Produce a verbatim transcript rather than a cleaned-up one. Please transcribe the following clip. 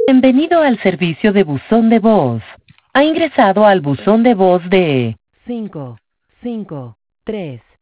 Bienvenido al servicio de buzón de voz. Ha ingresado al buzón de voz de cinco cinco tres